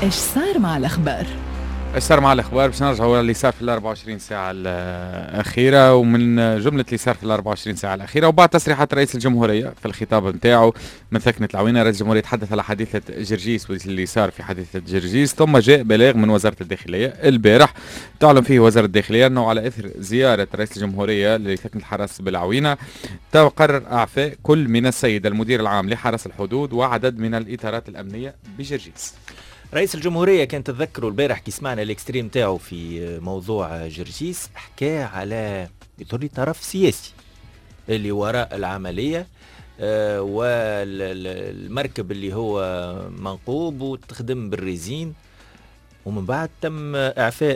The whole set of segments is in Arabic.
ايش صار مع الأخبار؟ ايش صار مع الاخبار؟ باش نرجعوا اللي صار في ال 24 ساعه الاخيره، ومن جمله اللي صار في ال 24 ساعه الاخيره وبعد تصريحات رئيس الجمهوريه في الخطاب نتاعو من ثكنه العوينه. رئيس الجمهوريه تحدث على حادثه جرجيس واللي صار في حادثه جرجيس، ثم جاء بلاغ من وزاره الداخليه البارح تعلن فيه وزاره الداخليه انه على اثر زياره رئيس الجمهوريه لثكنه الحرس بالعوينه تقرر اعفاء كل من السيد المدير العام لحرس الحدود وعدد من الاطارات الامنيه بجرجيس. رئيس الجمهورية كان تتذكروا البارح كي سمعنا الاكستريم تاعو في موضوع جرجيس، حكى على يطري طرف سياسي اللي وراء العملية، والمركب اللي هو منقوب وتخدم بالريزين، ومن بعد تم إعفاء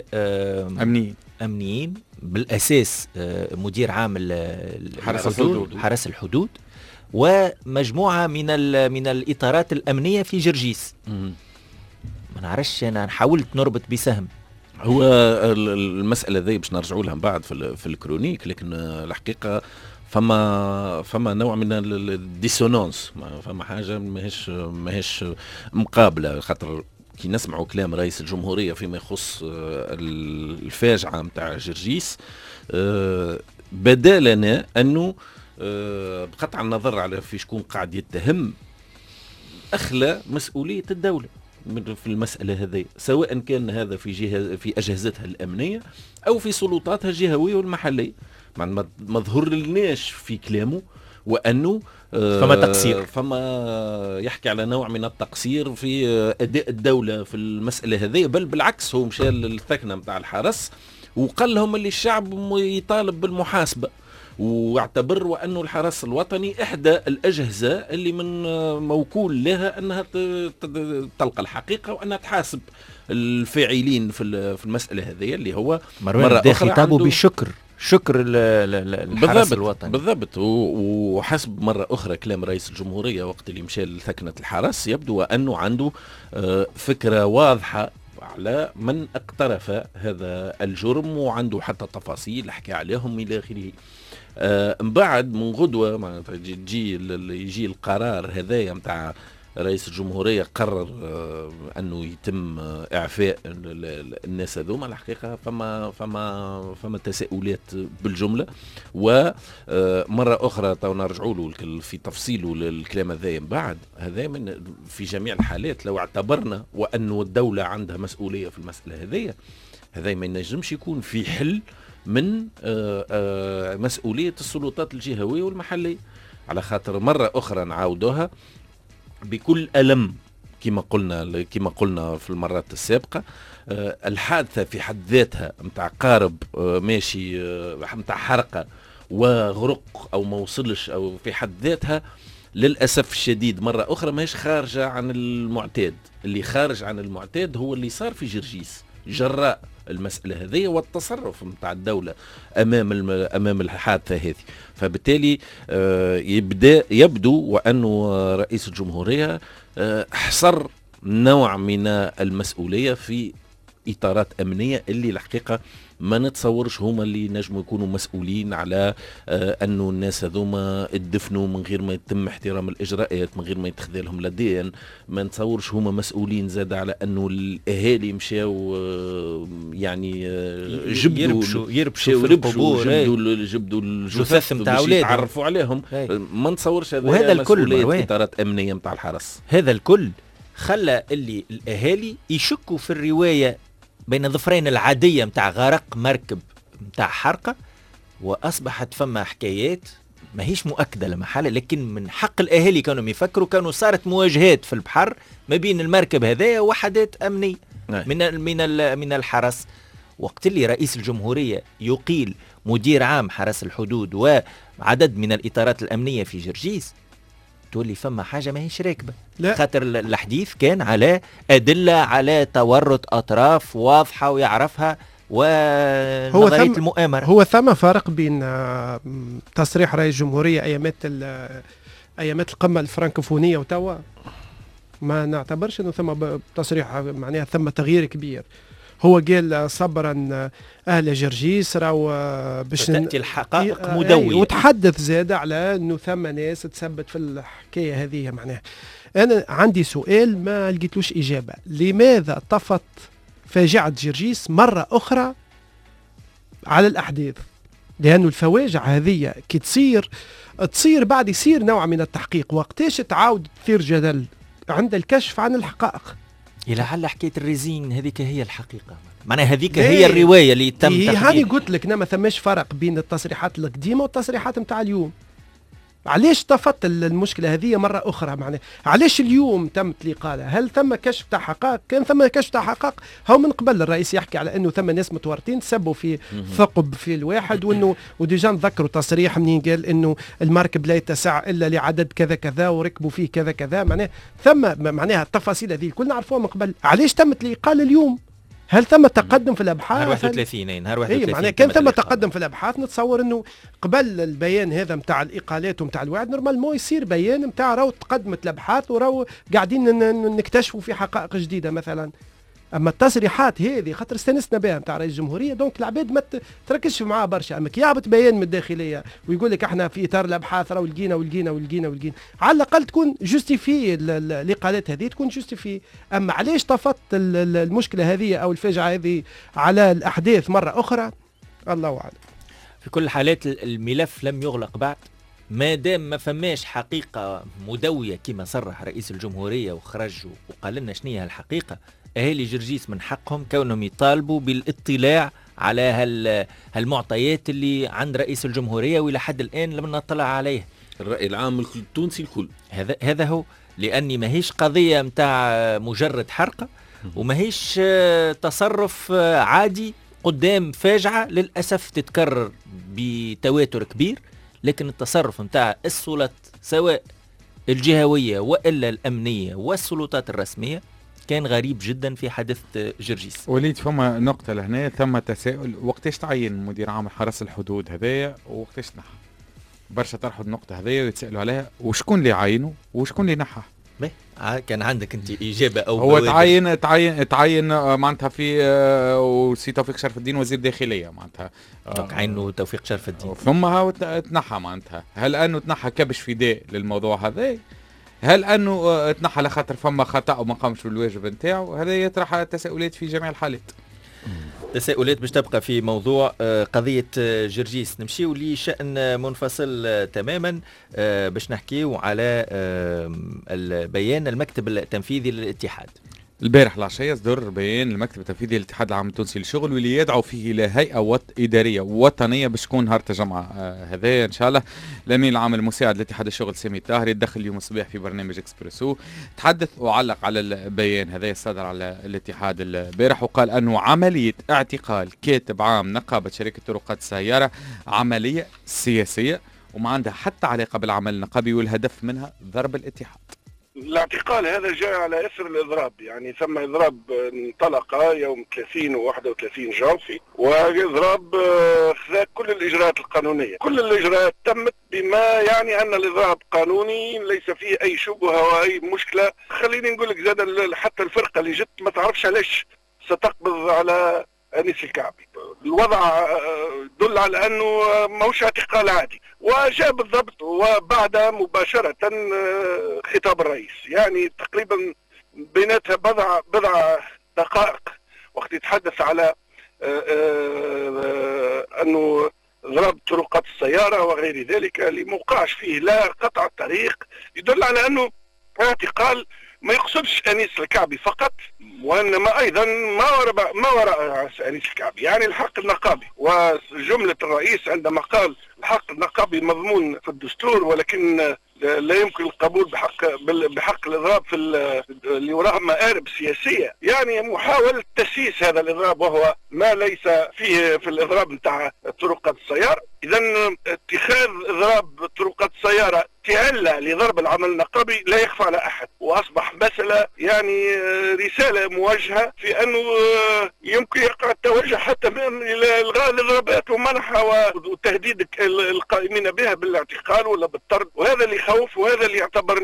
أمنيين بالأساس مدير عام حرس الحدود ومجموعة من الإطارات الأمنية في جرجيس. ما نعرفش، انا حاولت نربط بسهم. هو المساله ذي باش نرجعوا لها من بعد في الكرونيك، لكن الحقيقه فما نوع من الديسونانس، فما حاجه ماهيش مقابله، خاطر كي نسمعوا كلام رئيس الجمهوريه فيما يخص الفاجعه نتاع جرجيس، بدا لنا انه بقطع النظر على في شكون قاعد يتهم اخلى مسؤوليه الدوله في المسألة هذه، سواء كان هذا في أجهزتها الأمنية أو في سلطاتها الجهوية والمحلية. ما ظهر لناش في كلامه وأنه فما تقصير، فما يحكي على نوع من التقصير في أداء الدولة في المسألة هذه، بل بالعكس هو مشى للثكنة متاع الحرس وقال لهم اللي الشعب يطالب بالمحاسبة، واعتبر وأنه الحرس الوطني إحدى الأجهزة اللي من موكول لها أنها تلقى الحقيقة وأنها تحاسب الفاعلين في المسألة هذه، اللي هو مرة أخرى خطابه بالشكر، شكر الحرس الوطني بالضبط. وحسب مرة أخرى كلام رئيس الجمهورية وقت اللي مشى لثكنة الحرس، يبدو أنه عنده فكرة واضحة على من اقترف هذا الجرم، وعنده حتى تفاصيل حكى عليهم إلى آخره. من بعد من غدوة معناتها يجي القرار هذايا متاع رئيس الجمهورية، قرر أنه يتم إعفاء الناس هذوما. الحقيقة فما تساؤلات بالجملة، ومرة أخرى تو نرجعوا له في تفصيله الكلام هذايا من بعد. هذا في جميع الحالات لو اعتبرنا وأنه الدولة عندها مسؤولية في المسألة هذا ما ينجمش يكون في حل من مسؤولية السلطات الجهوية والمحلية، على خاطر مرة أخرى نعاودوها بكل ألم كما قلنا في المرات السابقة. الحادثة في حد ذاتها متاع قارب ماشي متاع حرقة وغرق أو ما وصلش، أو في حد ذاتها للأسف الشديد مرة أخرى ماهيش خارجة عن المعتاد. اللي خارج عن المعتاد هو اللي صار في جرجيس جراء المسألة هذه والتصرف متاع الدولة أمام الحادثة هذه. فبالتالي يبدو وأنه رئيس الجمهورية حصر نوع من المسؤولية في إطارات أمنية اللي الحقيقة ما نتصورش هما اللي نجموا يكونوا مسؤولين على أنه الناس هذوما ادفنوا من غير ما يتم احترام الإجراءات، من غير ما يتخذ لهم لدين. ما نتصورش هما مسؤولين زاد على أنه الأهالي مشاو يعني يربشوا في القبور، جبدوا الجثث متاع اولادهم يتعرفوا عليهم. ما نتصورش هذا وهذا الكل إطارات أمنية متاع الحرس. هذا الكل خلى اللي الأهالي يشكوا في الرواية بين ظفرين العادية متاع غرق مركب متاع حرقة، وأصبحت فما حكايات ما هيش مؤكدة لمحالة، لكن من حق الأهالي كانوا يفكروا، كانوا صارت مواجهات في البحر ما بين المركب هذايا وحدات أمنية من الحرس. وقت اللي رئيس الجمهورية يقيل مدير عام حرس الحدود وعدد من الإطارات الأمنية في جرجيس، تقول لي فما حاجة ما هيش راكبة، خاطر الحديث كان على أدلة على تورط أطراف واضحة ويعرفها ونظرية المؤامرة. هو ثم فرق بين تصريح رئيس الجمهورية أيامات القمة الفرنكوفونية وتوا ما نعتبرش أنه ثم تصريح معناها ثم تغيير كبير. هو قال صبرا اهل جرجيس راهو باش تاتي الحقائق مدويه، وتحدث زاد على انه ثم ناس تثبت في الحكايه هذه. معناها انا عندي سؤال ما لقيتلوش اجابه، لماذا طفت فاجعه جرجيس مره اخرى على الاحداث؟ لانه الفواجع هذه كي تصير بعد يصير نوع من التحقيق، وقتاش تعاود تثير جدل عند الكشف عن الحقائق. لعل حكايه الريزين هذيك هي الحقيقه، معناها هذيك هي الروايه اللي تم تقديمها. هاني قلت لك ما ثماش فرق بين التصريحات القديمه والتصريحات نتاع اليوم. علاش طفت المشكله هذه مره اخرى؟ معناها علاش اليوم تمت الاقاله؟ هل ثم كشف تاع حقائق؟ كان ثم كشف تاع حقائق هو من قبل الرئيس يحكي على انه ثم ناس متورطين تسبوا في ثقب في الواحد، وانه وديجا نذكروا تصريح منين قال انه المركب لا يتسع الا لعدد كذا كذا وركبوا فيه كذا كذا. معناها ثم معناها التفاصيل هذه كلنا نعرفوها من قبل. علاش تمت الاقاله اليوم؟ هل ثم تقدم في الابحاث؟ نهار 31 نهار 31 معناها كان ثم تقدم في الابحاث. نتصور انه قبل البيان هذا نتاع الاقالات ونتاع الوعد نورمالمون يصير بيان نتاع راهو تقدمت الابحاث وراهو قاعدين نكتشفوا في حقائق جديده مثلا. اما التصريحات هذه خاطر استنسنا بها نتاع رئيس الجمهوريه، دونك العباد ما تركزش معاه برشا. اما كي يهبط بيان من الداخليه ويقول لك احنا في اطار الابحاث راهو لقينا على الاقل تكون جوستيفي الاقالات هذه، تكون جوستيفي. اما علاش طفت المشكله هذه او الفاجعه هذه على الاحداث مره اخرى؟ الله اعلم. في كل الحالات الملف لم يغلق بعد، ما دام ما فماش حقيقه مدويه كما صرح رئيس الجمهوريه وخرج وقال لنا شنو هي الحقيقه. اهالي جرجيس من حقهم كونهم يطالبوا بالاطلاع على هالمعطيات اللي عند رئيس الجمهوريه، والى حد الان لم نطلع عليه. الراي العام التونسي الكل هذا هو، لاني ماهيش قضيه متاع مجرد حرقه وماهيش تصرف عادي قدام فاجعه للاسف تتكرر بتواتر كبير، لكن التصرف متاع السلطات سواء الجهويه والا الامنيه والسلطات الرسميه كان غريب جدا في حادث جرجيس. وليد فما نقطة لهنا، ثم تساؤل وقتاش تعين مدير عام حرس الحدود هذايا ووقتاش نحى؟ برشا طرحوا النقطة هذايا ويتسألوا عليها وشكون اللي عينه وشكون اللي نحى؟ كان عندك انت اجابة او هو تعين معناتها في وسي توفيق شرف الدين وزير داخلية معناتها عينه توفيق شرف الدين، ثم هو تنحى. معناتها هل انه تنحى كبش فداء للموضوع هذا؟ هل انه تنحى لخاطر فما خطا وما قامش بالواجب نتاعو؟ هذا يطرح تساؤلات في جميع الحالات. تساؤلات باش تبقى في موضوع قضية جرجيس. نمشيو لشأن منفصل تماما باش نحكيو على البيان المكتب التنفيذي للاتحاد. البارح العشية صدر بيان المكتب التنفيذي للاتحاد العام التونسي للشغل واللي يدعو فيه إلى هيئة إدارية وطنية باش تكون نهار الجمعة هذا إن شاء الله. الأمين العام المساعد لاتحاد الشغل سامي الطاهري دخل اليوم الصباح في برنامج إكسبريسو، تحدث وعلق على البيان هذا الصادر على الاتحاد البارح، وقال أنه عملية اعتقال كاتب عام نقابة شركة طرقات السيارة عملية سياسية وما عندها حتى علاقة بالعمل النقابي، والهدف منها ضرب الاتحاد. الاعتقال هذا جاء على اثر الاضراب، يعني ثم اضراب انطلق يوم 30 و 31 جانفي، واضراب خذا كل الاجراءات القانونيه، كل الاجراءات تمت بما يعني ان الاضراب قانوني ليس فيه اي شبهه واي مشكله. خليني نقول لك زاد حتى الفرقه اللي جت ما تعرفش علاش ستقبض على أنيس الكعبي. الوضع يدل على أنه ماهوش اعتقال عادي، وجاء بالضبط وبعد مباشرة خطاب الرئيس، يعني تقريبا بيناتها بضع دقائق وقت يتحدث على أنه ضرب طرقات السيارة وغير ذلك اللي موقعش فيه لا قطع الطريق، يدل على أنه اعتقال ما يقصدش أنيس الكعبي فقط، وإنما أيضا ما وراء أنيس الكعبي، يعني الحق النقابي. وجملة الرئيس عندما قال الحق النقابي مضمون في الدستور ولكن لا يمكن القبول بحق الإضراب في اللي وراء مآرب سياسية، يعني محاولة تسييس هذا الإضراب وهو ما ليس فيه في الإضراب نتاع طرقات السيارة. إذا اتخاذ إضراب طرقات السيارة كعلة لضرب العمل النقابي لا يخفى على أحد، وأصبح مسألة يعني رسالة موجهة في أنه يمكن يقع التوجه حتى إلى إلغاء الإضرابات ومنحها وتهديد القائمين بها بالاعتقال ولا بالطرد، وهذا اللي يخوف وهذا اللي اعتبرناه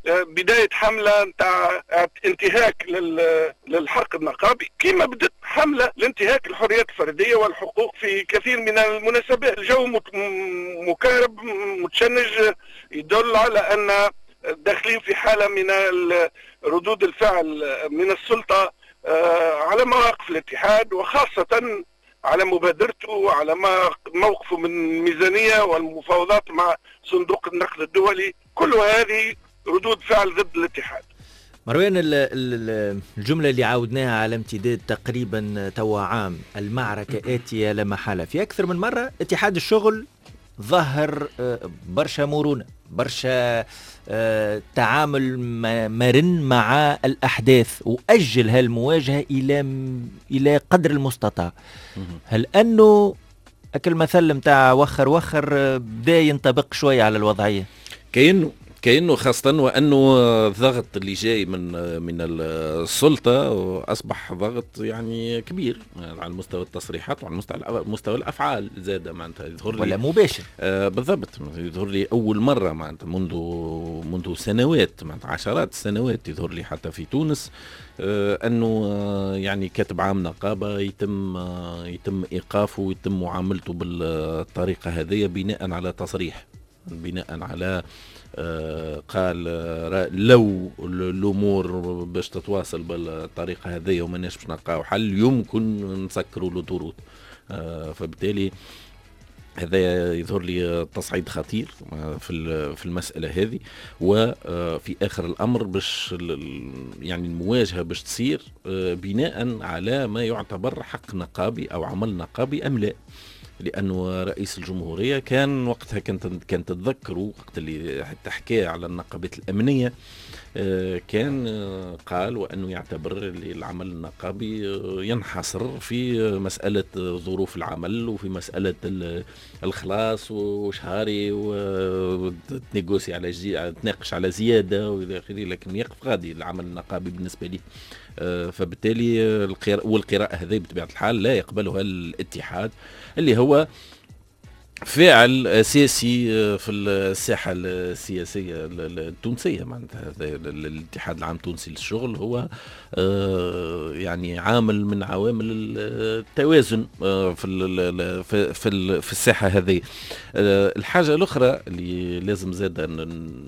بداية حملة نتاع انتهاك للحق النقابي، كما بدت حملة لانتهاك الحريات الفردية والحقوق في كثير من المناسبات. الجو مكهرب متشنج يدل على أن داخلين في حالة من ردود الفعل من السلطة على مواقف الاتحاد، وخاصة على مبادرته وعلى موقفه من الميزانية والمفاوضات مع صندوق النقد الدولي. كل هذه ردود فعل ضد الاتحاد. مروان، الجملة اللي عاودناها على امتداد تقريبا توا عام، المعركة آتية لا محالة، في أكثر من مرة اتحاد الشغل ظهر برشا مرونة، برشا تعامل مرن مع الأحداث، وأجل هالمواجهة إلى قدر المستطاع. هل أنه أكل مثل متاع وخر بدا ينطبق شوية على الوضعية؟ كأنه خاصة وأنه الضغط اللي جاي من السلطة أصبح ضغط يعني كبير على مستوى التصريحات وعلى مستوى الأفعال زادة معناتها يظهر لي ولا مباشر. بالضبط، يظهر لي أول مرة معناتها منذ سنوات، معناتها عشرات السنوات يظهر لي حتى في تونس أنه يعني كاتب عام نقابة يتم إيقافه ويتم معاملته بالطريقة هذه بناء على تصريح، بناء على قال لو الامور باش تتواصل بالطريقه هذه وما باش نلقاو حل يمكن نسكروا له طرود. فبالتالي هذا يظهر لي تصعيد خطير في المساله هذه، وفي اخر الامر باش يعني المواجهه باش تصير بناء على ما يعتبر حق نقابي او عمل نقابي ام لا. لأنه رئيس الجمهورية كان وقتها كان تتذكروا وقت اللي حتى حكى على النقابات الأمنية، كان قال وأنه يعتبر العمل النقابي ينحصر في مسألة ظروف العمل وفي مسألة الخلاص وشهاري وتناقش على زيادة وإلى آخره، لكن يقف غادي العمل النقابي بالنسبة لي. فبالتالي والقراءة هذه بطبيعة الحال لا يقبلها الاتحاد اللي هو فاعل أساسي في الساحة السياسية التونسية. معناتها الاتحاد العام التونسي للشغل هو يعني عامل من عوامل التوازن في الساحة هذه. الحاجة الأخرى اللي لازم زاد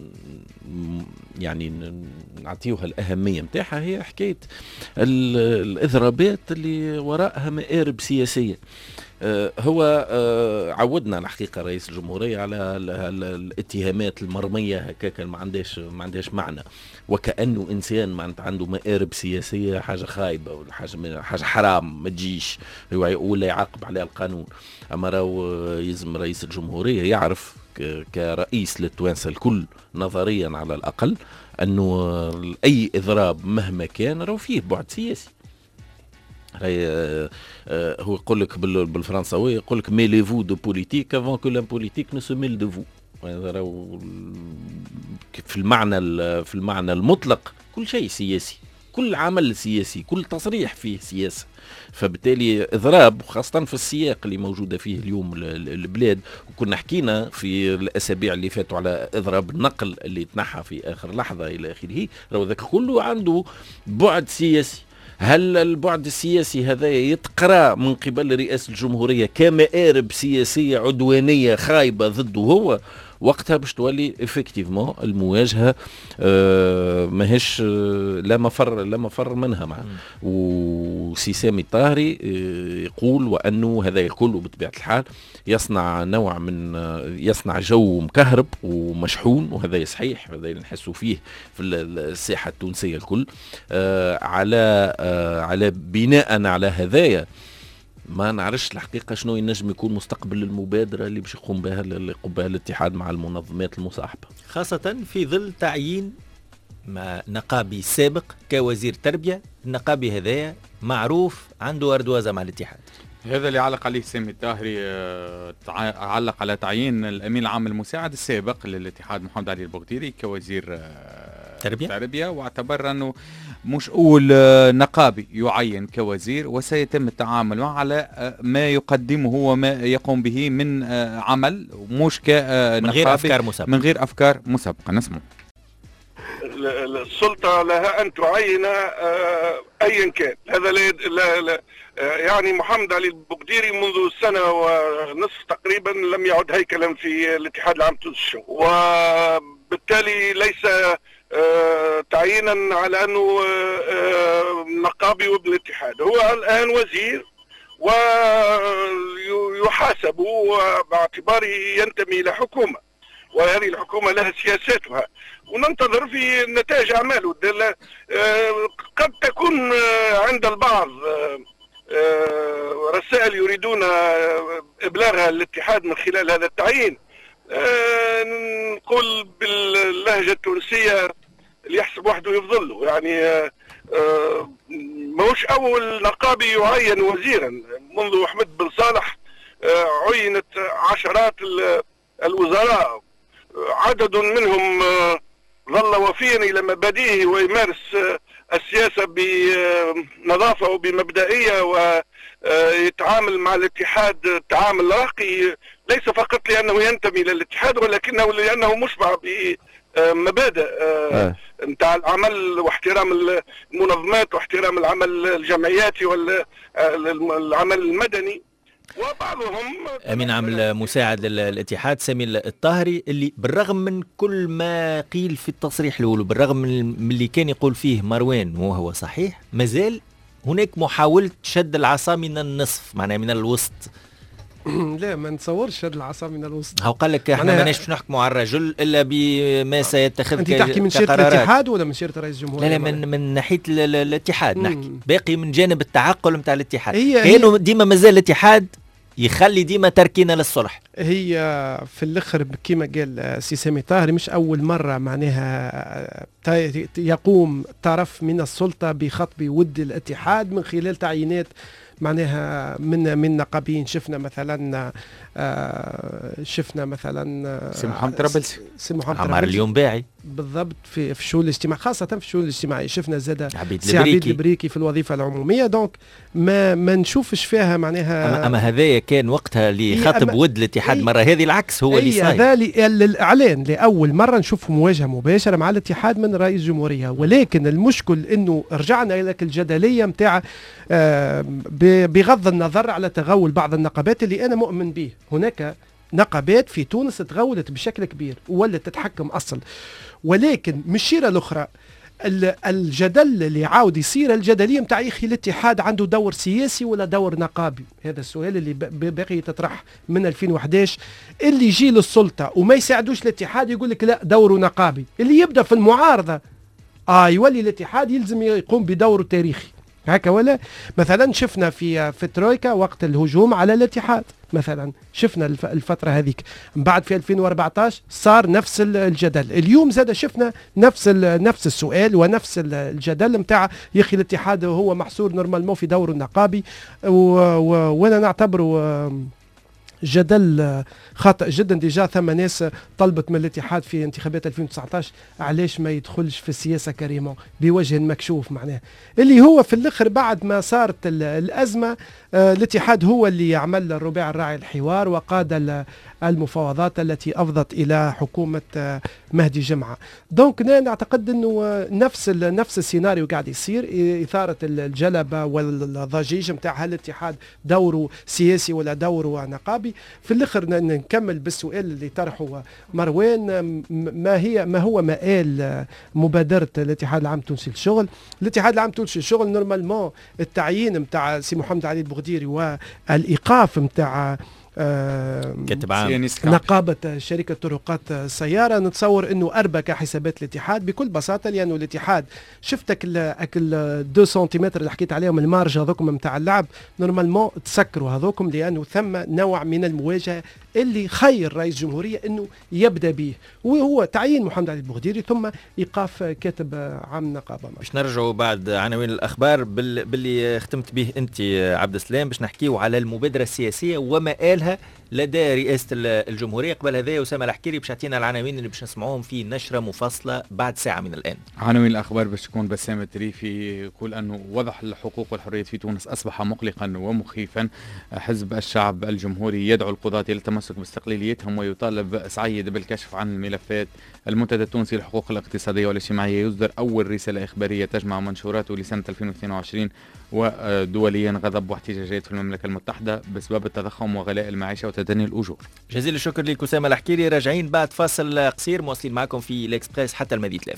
يعني نعطيوها الأهمية متاعها هي حكاية الإضرابات اللي وراءها مآرب سياسية. هو عودنا الحقيقة رئيس الجمهورية على الاتهامات المرمية هكاك ما عندهاش معنى، وكأنه إنسان معناتها عنده مآرب سياسية حاجة خايبة ولا حاجة حرام ما تجيش ولا يعاقب عليها القانون. أما راهو يلزم رئيس الجمهورية يعرف كرئيس للتوانسة الكل نظريا على الأقل أنه أي إضراب مهما كان راهو فيه بعد سياسي. هو يقول لك بالفرنساوي يقول لك ميليفو دو بوليتيك افون كو لا بوليتيك نو سو ميل دو فو. في المعنى المطلق كل شيء سياسي، كل عمل سياسي، كل تصريح فيه سياسة. فبالتالي إضراب خاصة في السياق اللي موجودة فيه اليوم البلاد، وكنا حكينا في الأسابيع اللي فاتوا على إضراب النقل اللي تنحى في آخر لحظة إلى آخره، راهو ذاك كله عنده بعد سياسي. هل البعد السياسي هذا يتقرأ من قبل رئاسة الجمهورية كمآرب سياسية عدوانية خايبة ضده هو؟ وقتها باش تولي افكتيفمون المواجهه ماهيش لا مفر منها معه. وسي سامي الطاهري يقول وانه هذا كله بطبيعه الحال يصنع جو مكهرب ومشحون، وهذا صحيح، هذا نحسوا فيه في الساحه التونسيه الكل. على بناء على هذايا ما نعرفش الحقيقة شنو ينجم يكون مستقبل المبادرة اللي باش يقوم بها الاتحاد مع المنظمات المصاحبة، خاصة في ظل تعيين نقابي سابق كوزير تربية. النقابي هذايا معروف عنده أردوازة مع الاتحاد. هذا اللي علق عليه سامي الطاهري، علق على تعيين الأمين العام المساعد السابق للاتحاد محمد علي البغديري كوزير تربية، واعتبر أنه مش أول نقابي يعين كوزير، وسيتم التعامل معه على ما يقدمه وما يقوم به من عمل، مش كنقابي من غير أفكار مسبقة. نسمع. السلطة لها أن تعين أيا كان. هذا لا يعني محمد علي البقديري منذ سنة ونصف تقريبا لم يعد هيكلا في الاتحاد العام التونسي، وبالتالي ليس تعيينا على أنه نقابي وابن الاتحاد. هو الآن وزير ويحاسب باعتباره ينتمي إلى حكومة، وهذه الحكومة لها سياساتها، وننتظر في نتائج أعماله. قد تكون عند البعض رسائل يريدون إبلاغها الاتحاد من خلال هذا التعيين. نقول باللهجة التونسية اللي يحسب وحده يفضله، يعني ماهوش أول نقابي يعين وزيرا. منذ أحمد بن صالح عينت عشرات الوزراء، عدد منهم ظل وفيا إلى مبادئه ويمارس السياسة بنظافة وبمبدئية، ويتعامل مع الاتحاد تعامل راقي، ليس فقط لأنه ينتمي إلى الاتحاد ولكنه لأنه مشبع بمبادئ نتاع العمل واحترام المنظمات واحترام العمل الجمعياتي والعمل المدني. وبعضهم امين عام مساعد الاتحاد سامي الطاهري، اللي بالرغم من كل ما قيل في التصريح الاول وبالرغم من اللي كان يقول فيه مروان وهو صحيح، مازال هناك محاولة شد العصا من النصف، معناها من الوسط. لا ما نتصورش شد العصا من الوسط. هو قال لك احنا ماناش باش نحكموا على الرجل الا بما سيتخذ انت تحكي من شيرة الاتحاد ولا من شيرة رئيس الجمهورية؟ لا من ناحية الاتحاد نحكي، باقي من جانب التعقل نتاع الاتحاد. كانوا ديما مازال الاتحاد يخلي ديما تركينا للصلح. هي في الاخر كما قال سي سامي طاهري مش اول مره معناها يقوم طرف من السلطه بخطب ود الاتحاد من خلال تعيينات معناها من نقابيين. شفنا مثلا سي محمد ربلسي، سي محمد عمار اليوم باعي بالضبط في الشؤون الاجتماعيه، خاصه في الشؤون الاجتماعيه. شفنا زاد سي عبيد البريكي في الوظيفه العموميه. دونك ما نشوفش فيها معناها اما هذايا كان وقتها اللي خاطب ود الاتحاد مره هذه العكس هو اللي صاير. هذا الاعلان لاول مره نشوف مواجهه مباشره مع الاتحاد من رئيس الجمهوريه، ولكن المشكل انه رجعنا الى الجدليه نتاع بغض النظر على تغول بعض النقابات اللي انا مؤمن به. هناك نقابات في تونس تغولت بشكل كبير ولت تتحكم اصل، ولكن من الشيره الاخرى الجدل اللي عاود يصير الجدليه نتاع يخي الاتحاد عنده دور سياسي ولا دور نقابي. هذا السؤال اللي باقي يتطرح من 2011. اللي يجي للسلطه وما يساعدوش الاتحاد يقول لك لا دوره نقابي، اللي يبدا في المعارضه يولي الاتحاد يلزم يقوم بدوره تاريخي هكا. ولا مثلا شفنا في ترويكا وقت الهجوم على الاتحاد، مثلا شفنا الفترة هذيك. من بعد في 2014 صار نفس الجدل. اليوم زاد شفنا نفس السؤال ونفس الجدل نتاع يخي الاتحاد هو محصور نورمالمون في دوره النقابي، وانا نعتبره جدل خاطئ جدا. ديجا ثم ناس طلبت من الاتحاد في انتخابات 2019 علاش ما يدخلش في السياسه كريمون بوجه مكشوف، معناه اللي هو في الاخر بعد ما صارت الازمه الاتحاد هو اللي عمل الرباع الراعي الحوار وقاد المفاوضات التي افضت الى حكومه مهدي جمعه. دونك نعتقد انه نفس السيناريو قاعد يصير، اثاره الجلبه والضجيج نتاع هل الاتحاد دوره سياسي ولا دوره نقابي. في الاخر نكمل بالسؤال اللي طرحه مروان، ما هو مآل مبادره الاتحاد العام التونسي للشغل. الاتحاد العام التونسي للشغل نورمالمون التعيين نتاع سي محمد علي البغديري والايقاف نتاع كاتب عام نقابة شركة طرقات السيارة. نتصور انه اربك حسابات الاتحاد بكل بساطة، لانه الاتحاد شفتك اكل 2 سنتيمتر اللي حكيت عليهم المارج هذوكم نتاع اللعب نورمالمون تسكروا هذوكم، لانه ثم نوع من المواجهة اللي خير رئيس الجمهورية انه يبدا به، وهو تعيين محمد علي البغديري ثم ايقاف كاتب عام النقابة. باش نرجعوا بعد عناوين الاخبار باللي ختمت به انت عبد السلام، باش نحكيوا على المبادرة السياسية ومآلها لدى رئاسة الجمهورية. قبل هذا أسامة الحكيري باش يعطينا العناوين اللي باش نسمعوهم في نشرة مفصلة بعد ساعة من الآن. عناوين الأخبار باش تكون بسام التريفي يقول أنه وضع الحقوق والحريات في تونس أصبح مقلقا ومخيفا. حزب الشعب الجمهوري يدعو القضاة إلى التمسك باستقلاليتهم ويطالب سعيد بالكشف عن الملفات. المنتدى التونسي للحقوق الاقتصادية والاجتماعية يصدر أول رسالة إخبارية تجمع منشوراته لسنة 2022. ودوليا غضب واحتجاجات في المملكة المتحدة بسبب التضخم وغلاء المعيشة وتدني الأجور. جزيل الشكر لك أسامة الحكيري. راجعين بعد فاصل قصير مواصلين معكم في الإكسبريس حتى المدي 3.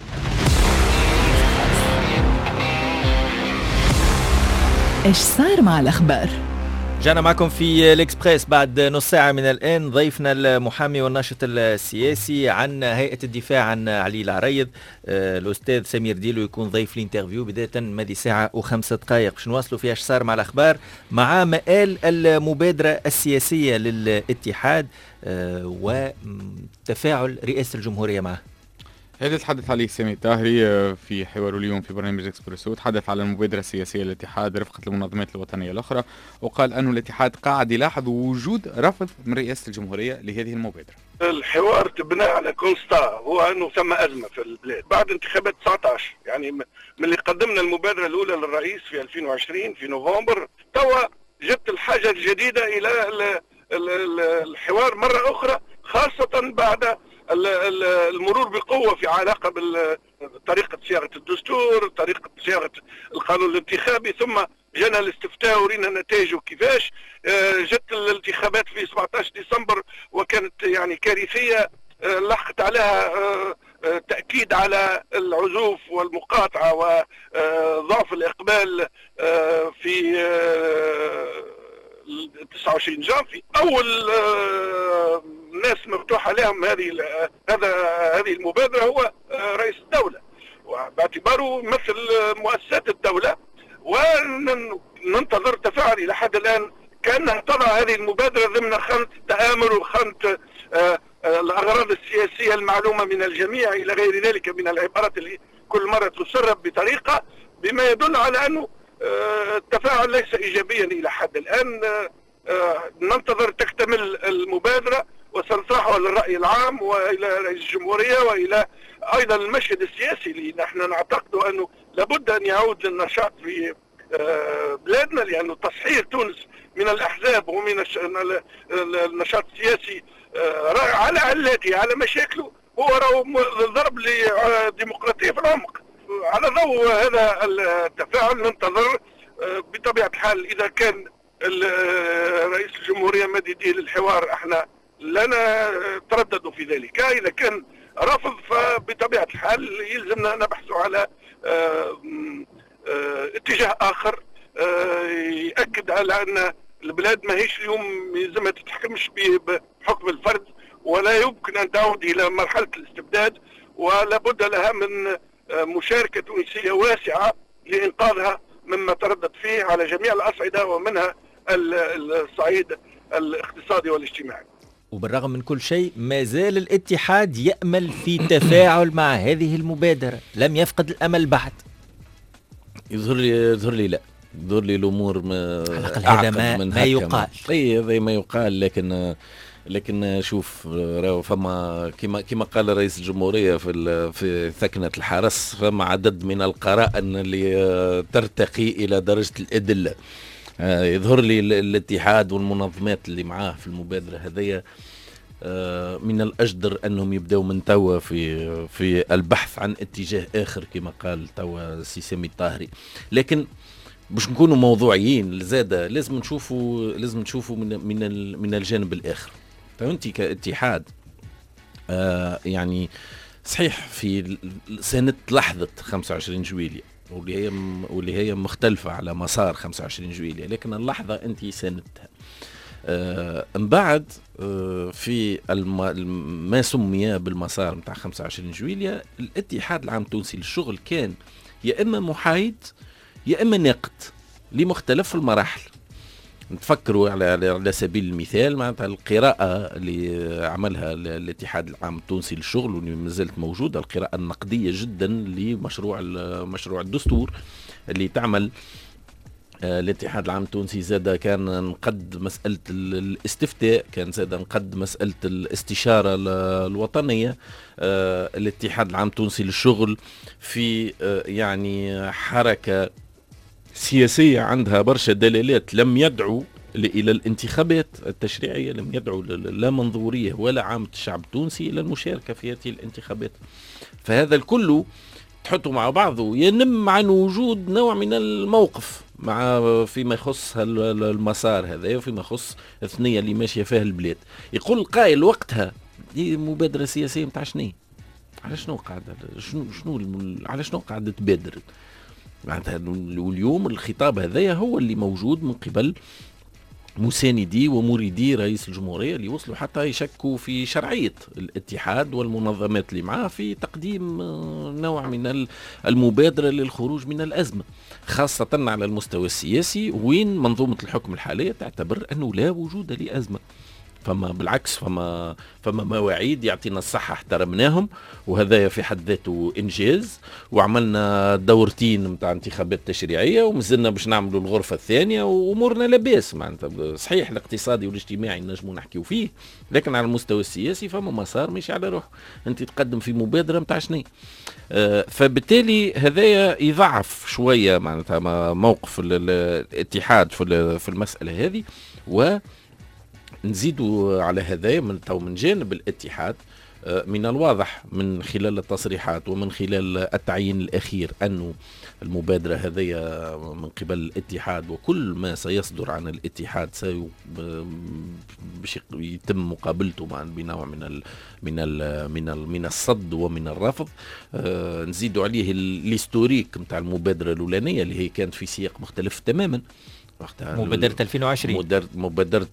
إيش صار مع الأخبار؟ جانا معكم في الإكسبريس بعد نص ساعة من الآن. ضيفنا المحامي والناشط السياسي عن هيئة الدفاع عن علي العريض الأستاذ سمير ديلو يكون ضيف الانترفيو بداية مدي ساعة و5 دقائق باش نواصلوا في إيش صار مع الأخبار مع مآل المبادرة السياسية للاتحاد وتفاعل رئاسة الجمهورية معه. هذا تحدث عليه سامي الطاهري في حواره اليوم في برنامج اكسبريسو. تحدث على المبادرة السياسية للاتحاد رفقة المنظمات الوطنية الأخرى، وقال أن الاتحاد قاعد يلاحظ وجود رفض من رئاسة الجمهورية لهذه المبادرة. الحوار تبنى على كونستا، هو أنه ثم أزمة في البلاد بعد انتخابات 19، يعني من اللي قدمنا المبادرة الأولى للرئيس في 2020 في نوفمبر، توا جت الحاجة الجديدة إلى الحوار مرة أخرى، خاصة بعد المرور بقوة في علاقة بطريقة صياغة الدستور، طريقة صياغة القانون الانتخابي، ثم جانا الاستفتاء ورينا نتائجه كيفاش. جت الانتخابات في 17 ديسمبر وكانت يعني كارثية، لحقت عليها تأكيد على العزوف والمقاطعة وضعف الإقبال في 29 جانفي. أول ناس مفتوحة لهم هذه المبادرة هو رئيس الدولة، وباعتباره مثل مؤسسات الدولة، وننتظر تفاعل إلى حد الآن كأنها تضع هذه المبادرة ضمن خانة التآمر وخانة الأغراض السياسية المعلومة من الجميع إلى غير ذلك من العبارات اللي كل مرة تسرب بطريقة، بما يدل على أنه التفاعل ليس إيجابيا إلى حد الآن. ننتظر تكتمل المبادرة وسنطرحها للرأي العام وإلى رئيس الجمهورية وإلى أيضا المشهد السياسي اللي نحن نعتقد أنه لابد أن يعود للنشاط في بلادنا، لأنه تصحيح تونس من الأحزاب ومن النشاط السياسي على علاته على مشاكله هو ضرب لديمقراطية في العمق. على ضوء هذا التفاعل ننتظر بطبيعة الحال إذا كان رئيس الجمهورية مد يديه للحوار، احنا لنا ترددوا في ذلك. إذا كان رفض فبطبيعة الحال يلزمنا نبحث على اتجاه آخر يأكد على أن البلاد ما هيش اليوم يلزمها تتحكمش بحكم الفرد، ولا يمكن أن تعود إلى مرحلة الاستبداد، ولا بد لها من مشاركة تونسية واسعة لإنقاذها مما تردد فيه على جميع الأصعدة ومنها الصعيد الاقتصادي والاجتماعي. وبالرغم من كل شيء ما زال الاتحاد يأمل في تفاعل مع هذه المبادرة، لم يفقد الأمل بعد. يظهر لي لا، يظهر لي الأمور هذا ما يقال. هذا ما يقال، لكن شوف فما كما قال رئيس الجمهورية في ثكنة الحرس، فما عدد من القرائن اللي ترتقي إلى درجة الأدلة. يظهر لي الاتحاد والمنظمات اللي معاه في المبادرة هذية من الأجدر أنهم يبدأوا من توا في البحث عن اتجاه آخر كما قال توا سي سامي الطاهري. لكن باش نكونوا موضوعيين زادة لازم نشوفوا من الجانب الآخر. فأنت كاتحاد يعني صحيح في سنة لحظة 25 جويلية واللي هي مختلفة على مسار 25 جويلية، لكن اللحظة أنت ساندتها. من بعد في ما سمي بالمسار متاع 25 جويلية، الاتحاد العام التونسي للشغل كان يا إما محايد يا إما ناقد لمختلف المراحل. نتفكروا على سبيل المثال معناتها القراءة اللي عملها الاتحاد العام التونسي للشغل واللي ما زالت موجودة، القراءة النقدية جدا لمشروع الدستور اللي تعمل الاتحاد العام التونسي زاد كان نقد مسألة الاستفتاء، كان زاد نقد مسألة الاستشارة الوطنية. الاتحاد العام التونسي للشغل في يعني حركة سياسية عندها برشا دلالات، لم يدعو إلى الانتخابات التشريعية، لم يدعو لا منظورية ولا عامة الشعب التونسي إلى المشاركة في هذه الانتخابات. فهذا الكل تحطوا مع بعضه ينم عن وجود نوع من الموقف مع فيما يخص المسار هذا وفيما يخص الثنية اللي ماشية فيها البلاد. يقول القائل وقتها دي مبادرة سياسية متاع شنو؟ على شنو قاعدة على شنو قاعدة تبادر؟ معناتها واليوم الخطاب هذايا هو اللي موجود من قبل مساندي ومريدي رئيس الجمهورية اللي وصلوا حتى يشكوا في شرعية الاتحاد والمنظمات اللي معاه في تقديم نوع من المبادرة للخروج من الأزمة، خاصة على المستوى السياسي وين منظومة الحكم الحالية تعتبر أنه لا وجود لأزمة. فما بالعكس فما مواعيد يعطينا الصحة احترمناهم، وهذا في حد ذاته إنجاز. وعملنا دورتين متاع انتخابات تشريعية ومازلنا باش نعملوا الغرفة الثانية وأمورنا لاباس. معناتها صحيح الاقتصادي والاجتماعي نجموا نحكيو فيه، لكن على المستوى السياسي فما مسار ماشي على روحه. أنت تقدم في مبادرة متاع شنو؟ فبالتالي هذايا يضعف شوية معناتها موقف الاتحاد في المسألة هذه. و نزيدوا على هذا من جانب الاتحاد من الواضح من خلال التصريحات ومن خلال التعيين الأخير أنه المبادرة هذه من قبل الاتحاد وكل ما سيصدر عن الاتحاد يتم مقابلته بنوع من الصد ومن الرفض. نزيدوا عليه الهيستوريك نتاع المبادرة الأولانية اللي هي كانت في سياق مختلف تماما، مبادرة 2020 مبادرة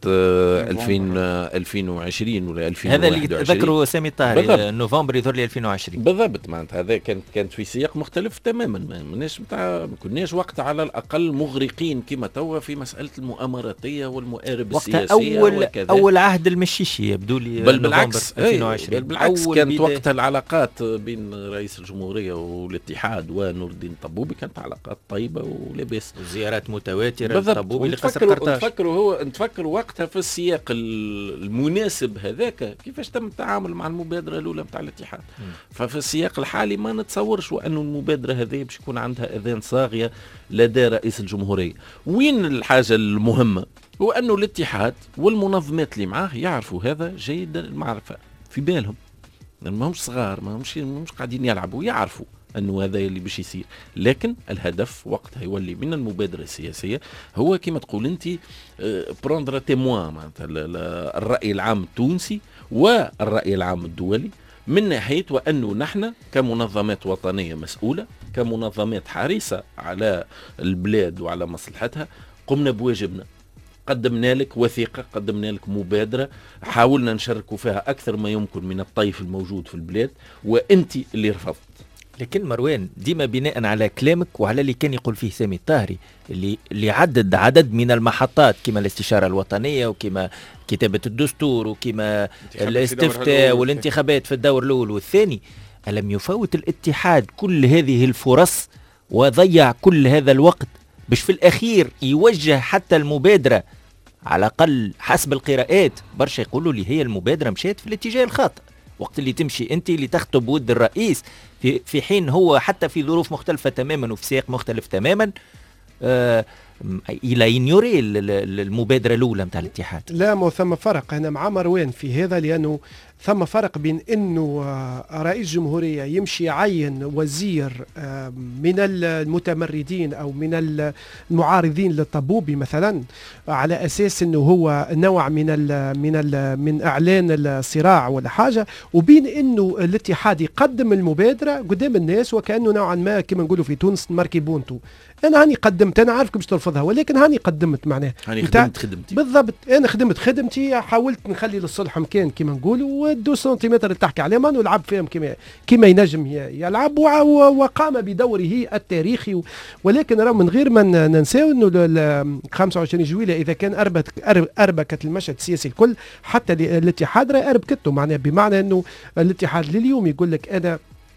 2020 ولا 2021. هذا اللي ذكره سامي الطاهري نوفمبر يظهر لي 2020 بالضبط. معناتها هذا كانت في سياق مختلف تماما. ما كناش وقت على الأقل مغرقين كما توا في مسألة المؤامراتية والمؤارب السياسية وكذا. أول عهد المشيشي يبدو لي بل بالعكس 2020. بالعكس كانت وقتها العلاقات بين رئيس الجمهورية والاتحاد ونور الدين طبوبي كانت علاقات طيبة ولاباس، زيارات متواترة طبوبي لقصر قرطاج. نتفكروا وقتها في السياق المناسب هذاك كيفاش تم التعامل مع المبادرة الأولى متاع الاتحاد. ففي السياق الحالي ما نتصورش وأنه المبادرة هذه باش يكون عندها أذان صاغية لدى رئيس الجمهورية. وين الحاجة المهمة هو أنه الاتحاد والمنظمات اللي معاه يعرفوا هذا جيدا المعرفة في بالهم، ما همش صغار، ما همش قاعدين يلعبوا، يعرفوا أنه هذا اللي باش يصير. لكن الهدف وقتها يولي من المبادرة السياسية هو كما تقول أنت بروندر تيموان، معناتها الرأي العام التونسي والرأي العام الدولي من ناحية وأنه نحن كمنظمات وطنية مسؤولة، كمنظمات حريصة على البلاد وعلى مصلحتها، قمنا بواجبنا. قدمنا لك وثيقة، قدمنا لك مبادرة، حاولنا نشاركوا فيها أكثر ما يمكن من الطيف الموجود في البلاد، وأنت اللي رفضت. لكن مروان ديما بناء على كلامك وعلى اللي كان يقول فيه سامي الطاهري اللي عدد عدد من المحطات كما الاستشارة الوطنية وكما كتابة الدستور وكما الاستفتاء والانتخابات في الدور الأول والثاني، ألم يفوت الاتحاد كل هذه الفرص وضيع كل هذا الوقت باش في الأخير يوجه حتى المبادرة على الأقل حسب القراءات برشا يقولوا لي هي المبادرة مشيت في الاتجاه الخاطئ وقت اللي تمشي أنت اللي تخطب ود الرئيس في حين هو حتى في ظروف مختلفة تماما وفي سياق مختلف تماما إلى ينيوري المبادرة الأولى متاع الاتحاد. لا ما ثم فرق، أنا مع مروان في هذا، لأنه ثم فرق بين أنه رئيس جمهورية يمشي يعين وزير من المتمردين أو من المعارضين للطبوبي مثلا على أساس أنه هو نوع من إعلان الصراع ولا حاجة، وبين أنه الاتحاد يقدم المبادرة قدام الناس وكأنه نوعا ما كما نقولوا في تونس ماركيبونتو. أنا هاني قدمت، أنا عارفك باش ترفضها ولكن هاني قدمت، معناها هاني خدمت خدمتي بالضبط. أنا خدمت خدمتي، حاولت نخلي للصلح مكان كما نقولوا، و2 سنتيمتر اللي تحكي عليهم أنه لعب فيهم كما ينجم يلعب، وقام بدوره التاريخي. ولكن راه من غير ما ننساو أنه 25 جويلية إذا كان أربكت المشهد السياسي الكل، حتى الاتحاد راه أربكته، معناه بمعنى أنه الاتحاد لليوم يقول لك أنا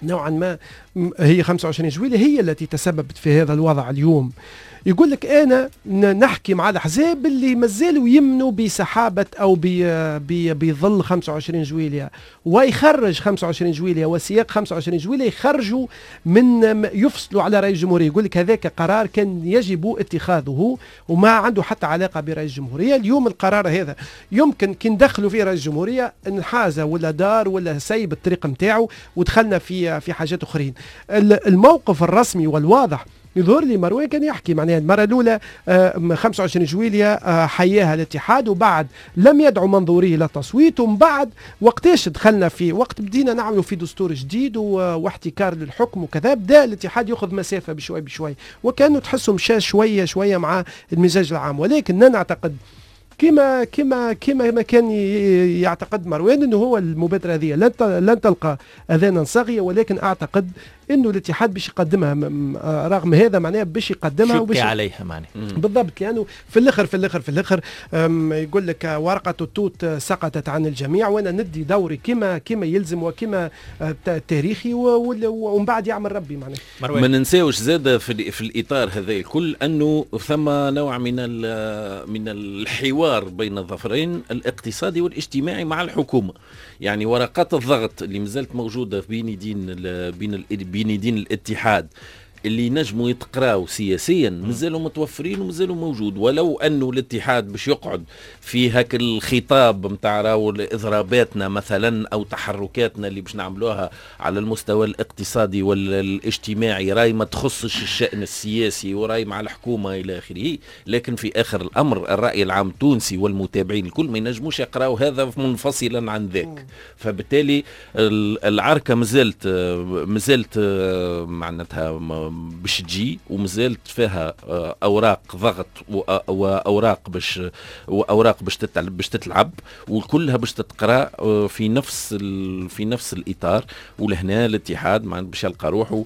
نوعا ما هي 25 جويلية هي التي تسببت في هذا الوضع اليوم. يقول لك أنا نحكي مع الأحزاب اللي مازالوا يمنوا بسحابة أو بظل 25 جويلية ويخرج 25 جويلية وسياق 25 جويلية يخرجوا من يفصلوا على رئيس الجمهورية. يقول لك هذاك قرار كان يجب اتخاذه وما عنده حتى علاقة برئيس الجمهورية. اليوم القرار هذا يمكن كي ندخلوا فيه رئيس الجمهورية انحازة ولا دار ولا سيب الطريق متاعه ودخلنا في حاجات أخرين. الموقف الرسمي والواضح يظهر لي مروان كان يحكي معناها المرة الأولى 25 جويلية حياها الاتحاد وبعد لم يدعو منظوريه للتصويت ومن بعد وقتاش دخلنا في وقت بدينا نعملوا في دستور جديد واحتكار للحكم وكذا بدأ الاتحاد يأخذ مسافة بشوي بشوي وكانوا تحسوا مشى شوية مع المزاج العام. ولكن نعتقد كما ما كان يعتقد مروان انه هو المبادره هذه لن تلقى اذانا صاغيه ولكن اعتقد انه الاتحاد باش يقدمها رغم هذا معناها باش يقدمها وباش عليها معناها بالضبط لانه في الاخر يقول لك ورقه التوت سقطت عن الجميع وانا ندي دوري كما يلزم وكما تاريخي ومن بعد يعمل ربي معناها. ما ننساوش زاد في الاطار هذا الكل انه ثم نوع من الحوار بين الظفرين الاقتصادي والاجتماعي مع الحكومه. يعني ورقات الضغط اللي مازالت موجوده بين يدين الاتحاد اللي نجموا يتقراو سياسيا مازالوا متوفرين ومازالوا موجود. ولو انه الاتحاد باش يقعد في هاك الخطاب نتاع راهو اضراباتنا مثلا او تحركاتنا اللي باش نعملوها على المستوى الاقتصادي والاجتماعي راي ما تخصش الشأن السياسي وراي مع الحكومه الى اخره، لكن في اخر الامر الراي العام التونسي والمتابعين الكل ما ينجموش يقراو هذا منفصلا عن ذاك. فبالتالي العركه مازالت معناتها باش تجي ومازالت فيها اوراق ضغط واوراق باش تتلعب وكلها باش تتقرا في نفس الاطار. ولهنا الاتحاد باش يلقى روحه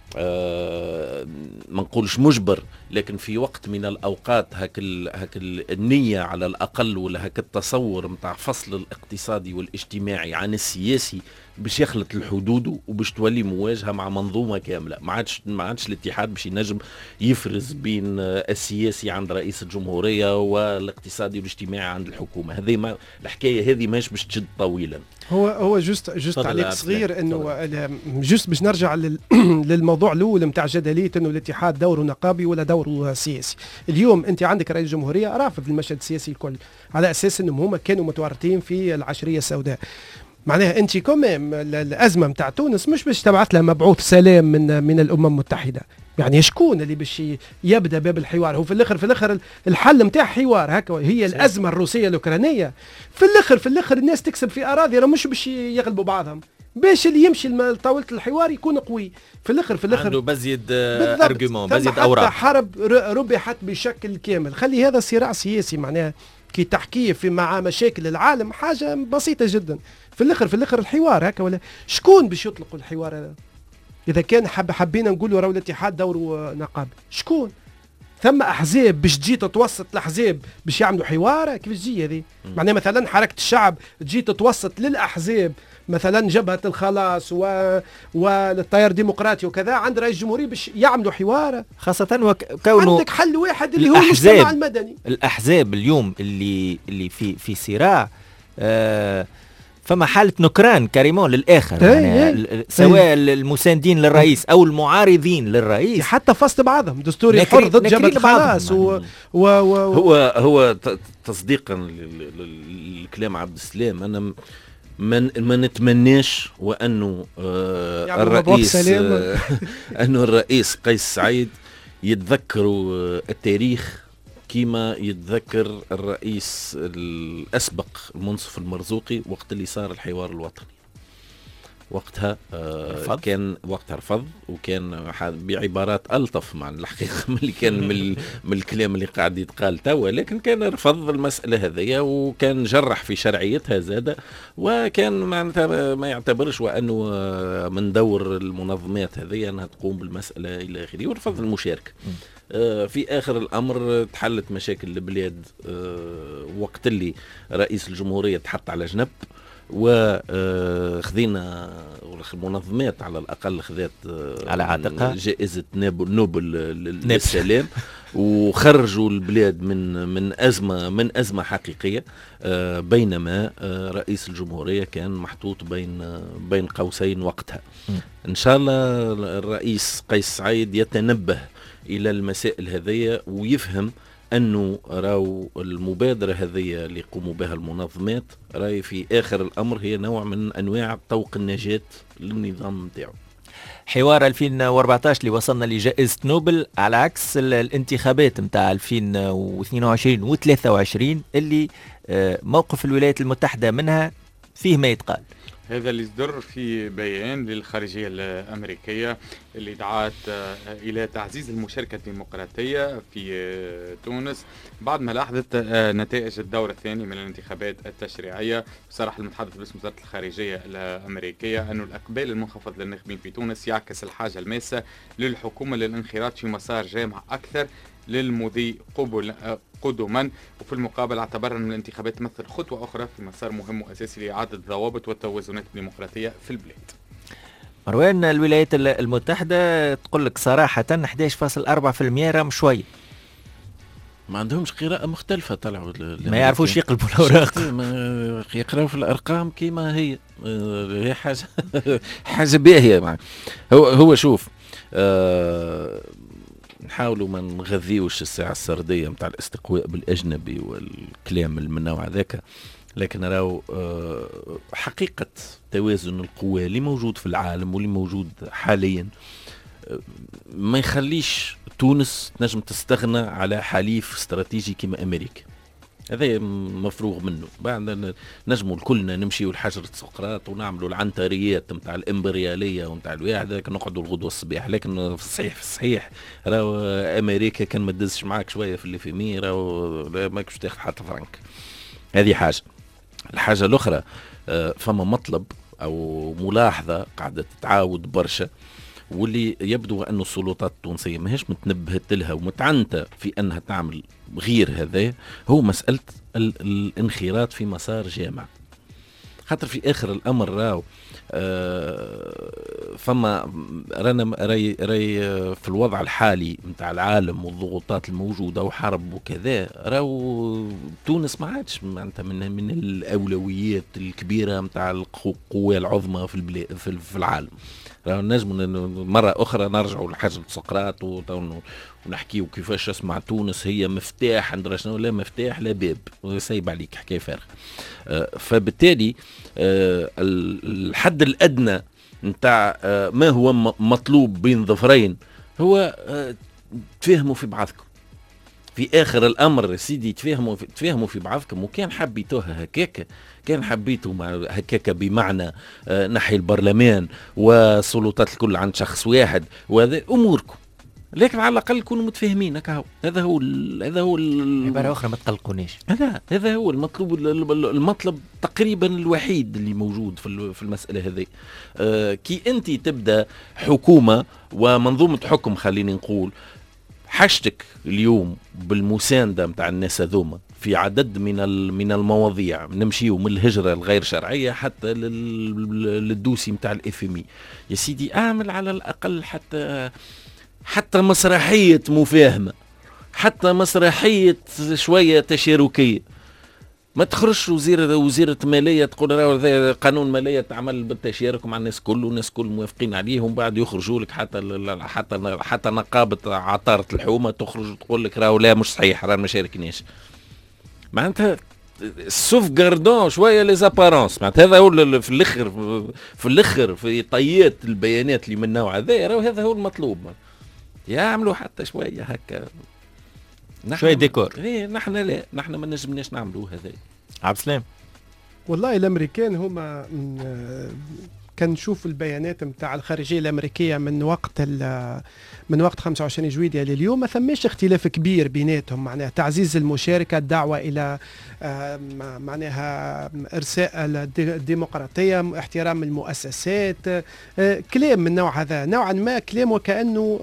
ما نقولش مجبر لكن في وقت من الاوقات هاك النيه على الاقل ولا هاك التصور نتاع فصل الاقتصادي والاجتماعي عن السياسي باش يخلط الحدود وباش تولي مواجهه مع منظومه كامله. ما عادش الاتحاد باش ينجم يفرز بين السياسي عند رئيس الجمهوريه والاقتصادي والاجتماعي عند الحكومه. هذه الحكايه هذه ماهيش باش تشد طويلا. هو جوست عليك صغير انه جوست باش نرجع للموضوع الاول نتاع جدليه انه الاتحاد دوره نقابي ولا دوره سياسي. اليوم انت عندك رئيس الجمهوريه رافض المشهد السياسي الكل على اساس انهم هما كانوا متورطين في العشريه السوداء. معناها انت كمان الازمه نتاع تونس مش باش تبعث لها مبعوث سلام من الامم المتحده. يعني شكون اللي باش يبدا باب الحوار؟ هو في الاخر الحل نتاع حوار هكا هي الازمه الروسيه الاوكرانيه. في الاخر الناس تكسب في اراضي راه مش باش يغلبوا بعضهم باش اللي يمشي لطاوله الحوار يكون قوي. في الاخر عنده بزيد ارجيومون بزيد اوراق. حرب ربحت بشكل كامل. خلي هذا صراع سياسي معناها كي تحكيه مع مشاكل العالم حاجه بسيطه جدا. في الاخر الحوار هكا ولا شكون باش يطلق الحوار هذا؟ اذا كان حبينا نقولوا راهو الاتحاد دوره نقابي شكون؟ ثم احزاب باش تجي تتوسط الاحزاب باش يعملوا حوار كيفاش تجي هذه؟ معناها مثلا حركه الشعب تجي تتوسط للاحزاب مثلا جبهه الخلاص والتيار الديمقراطي وكذا عند رئيس الجمهوريه باش يعملوا حوار. خاصه وكونه عندك حل واحد اللي هو المجتمع المدني. الاحزاب اليوم اللي في صراع فما حالة نكران كريمون للآخر يعني سواء المساندين للرئيس أو المعارضين للرئيس حتى فصل بعضهم دستوري حر ضد جبهة الخلاص هو تصديقا للكلام عبد السلام أنا ما نتمناش وأنه الرئيس قيس سعيد يتذكروا التاريخ كيما يتذكر الرئيس الأسبق المنصف المرزوقي وقت اللي صار الحوار الوطني. وقتها كان وقتها رفض وكان بعبارات ألطف مع الحقيقة من اللي كان من الكلام اللي قاعد يتقال توا، لكن كان رفض المسألة هذية وكان جرح في شرعيتها زادة وكان ما يعتبرش وأنه من دور المنظمات هذية أنها تقوم بالمسألة إلى آخره ورفض المشاركة. في آخر الأمر تحلت مشاكل البلاد وقت اللي رئيس الجمهورية تحط على جنب وخذينا المنظمات على الأقل خذت على عاتقها جائزة نوبل للسلام وخرجوا البلاد من أزمة حقيقية، بينما رئيس الجمهورية كان محطوط بين قوسين وقتها. إن شاء الله الرئيس قيس سعيد يتنبه إلى المسائل هذه ويفهم أنه راو المبادرة هذه اللي يقوموا بها المنظمات راي في آخر الأمر هي نوع من أنواع طوق النجاة للنظام نتاعو. حوار 2014 اللي وصلنا لجائزة نوبل على عكس الانتخابات متاع 2022 و 23 اللي موقف الولايات المتحدة منها فيه ما يتقال. هذا اللي صدر في بيان للخارجية الأمريكية اللي دعات إلى تعزيز المشاركة الديمقراطية في تونس بعد ما لاحظت نتائج الدور الثاني من الانتخابات التشريعية. صرح المتحدث باسم وزارة الخارجية الأمريكية أن الإقبال المنخفض للناخبين في تونس يعكس الحاجة الماسة للحكومة للانخراط في مسار جامع أكثر للمضي قدما، وفي المقابل اعتبر أن الانتخابات تمثل خطوة أخرى في مسار مهم وأساسي لإعادة الضوابط والتوازنات الديمقراطية في البلاد. مروان، الولايات المتحدة تقول لك صراحة 11.4% رقم شوية، ما عندهمش قراءة مختلفة، طلعوا ما يعرفوش يقلبوا الأوراق، يقراوا في الأرقام كيما هي حاجة باهية. هو شوف، نحاولوا ما نغذيوش الساعة السردية متاع الاستقواء بالأجنبي والكلام من النوع ذاك، لكن راهو حقيقة توازن القوى اللي موجود في العالم واللي موجود حاليا ما يخليش تونس تنجم تستغنى على حليف استراتيجي كما أمريكا. هذا مفروغ منه. بعد نجموا كلنا نمشيوا لحجرة سقراط ونعملوا العنتريات نتاع الإمبريالية ونتاع الواحد نقعدوا الغدوة الصباح، لكن في الصحيح راهو أمريكا كان ما تدزش معاك شوية في اللي في ميرا ماكش تاخذ حتى فرنك. هذه حاجة. الحاجة الأخرى، فما مطلب أو ملاحظة قاعدة تتعاود برشا واللي يبدو أن السلطات التونسية ماهيش متنبهت لها ومتعنتة في أنها تعمل غير هذا، هو مسألة الانخراط في مسار جامع. خاطر في آخر الأمر راو فما راي في الوضع الحالي متاع العالم والضغوطات الموجودة وحرب وكذا، راو تونس ما عادش معناتها من الأولويات الكبيرة متاع القوى العظمى في العالم. نجم مرة أخرى نرجعوا لحجر سقراط ونحكيوا كيفاش اسمع تونس هي مفتاح عند شنو، لا مفتاح لا باب، سايب عليك حكاية فارغة. فبالتالي الحد الأدنى نتاع ما هو مطلوب بين ظفرين هو تفهموا في بعضكم. في آخر الأمر سيدي تفهموا في بعضكم، وكان حبيتوها هكاك، كان حبيتوا هكاك بمعنى نحي البرلمان والسلطات الكل عند شخص واحد وهذا أموركم، لكن على الأقل كونوا متفاهمين. هذا هو عبارة أخرى ما تقلقونيش. هذا هو المطلب تقريبا الوحيد اللي موجود في المسألة هذه. كي أنت تبدأ حكومة ومنظومة حكم، خليني نقول حاجتك اليوم بالمساندة متاع الناس هذوما في عدد من المواضيع، نمشيو من الهجرة الغير شرعية حتى للدوسي متاع الإفمي. يا سيدي اعمل على الأقل حتى مسرحية مفاهمة، حتى مسرحية شوية تشاركية. ما تخرجش وزيرة مالية تقول راه قانون مالية تعمل بالتشارك مع الناس كل والناس كل موافقين عليه، ومن بعد يخرجوا لك حتى نقابة عطارة الحومة تخرج تقول لك راه لا مش صحيح راه ما شاركناش. معناتها سوف جاردون شويه لي زابارونس. معناتها هذا هو في الاخر في طيات البيانات اللي من النوع هذا، راه هذا هو المطلوب. يعملوا حتى شويه هكا شويه ديكور. نحن ما نجمناش نعملوا هذا. عبد السلام، والله الامريكان هما كان نشوف البيانات نتاع الخارجيه الامريكيه من وقت 25 جويلية لليوم ما ثماش اختلاف كبير بيناتهم، معناها تعزيز المشاركه، الدعوه الى معناها ارساء الديمقراطيه، احترام المؤسسات، كلام من نوع هذا، نوعا ما كلام وكانه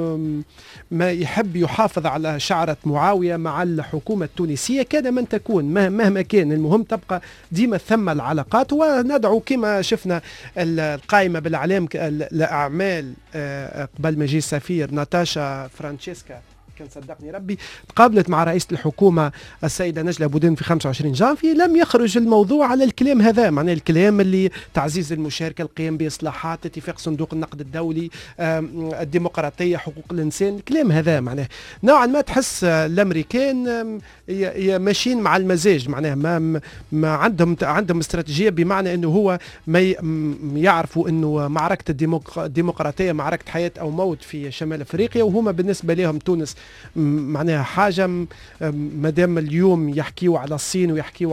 ما يحب يحافظ على شعرة معاوية مع الحكومة التونسية كان من تكون مهما كان، المهم تبقى ديما ثم العلاقات. وندعو كما شفنا القائمة الأعمال قبل ما يجي السفير ناتاشا فرانشيسكا كان صدقني ربي تقابلت مع رئيسة الحكومة السيدة نجلة بودين في 25 جانفي، لم يخرج الموضوع على الكلام هذا، معناه الكلام اللي تعزيز المشاركة، القيام بإصلاحات، اتفاق صندوق النقد الدولي، الديمقراطية، حقوق الإنسان، الكلام هذا معناه نوعا ما تحس الأمريكان ماشيين مع المزاج، معناه ما عندهم استراتيجية، بمعنى أنه هو ما يعرفوا أنه معركة الديمقراطية معركة حياة أو موت في شمال أفريقيا، وهما بالنسبة لهم تونس معناها حاجة مادام اليوم يحكيوا على الصين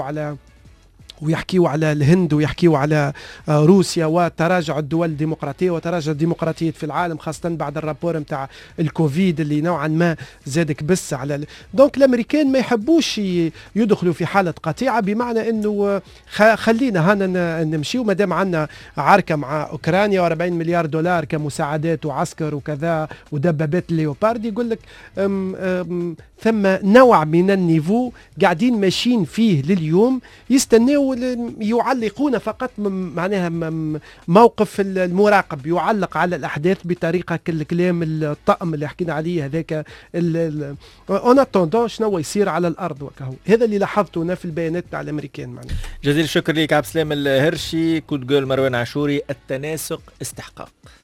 ويحكيوا على الهند ويحكيوا على روسيا وتراجع الدول الديمقراطية وتراجع الديمقراطية في العالم، خاصة بعد الرابور متاع الكوفيد اللي نوعا ما زاد كبس على دونك الامريكان ما يحبوش يدخلوا في حالة قطيعة، بمعنى انه خلينا هنا نمشي، ومادام عندنا عركة مع اوكرانيا و40 مليار دولار كمساعدات وعسكر وكذا ودبابات الليوبارد، يقول لك ثم نوع من النيفو قاعدين ماشيين فيه لليوم، يستناو يعلقون فقط معناها موقف المراقب، يعلق على الأحداث بطريقة كالكلام الطقم اللي حكينا عليه هذاك اون اتوندون شنو يصير على الأرض وكهو. هذا اللي لاحظته أنا في البيانات تاع الأمريكان معناها. جزيل الشكر لك عبد السلام الهرشي. كود جول مروان عاشوري، التناسق استحقاق.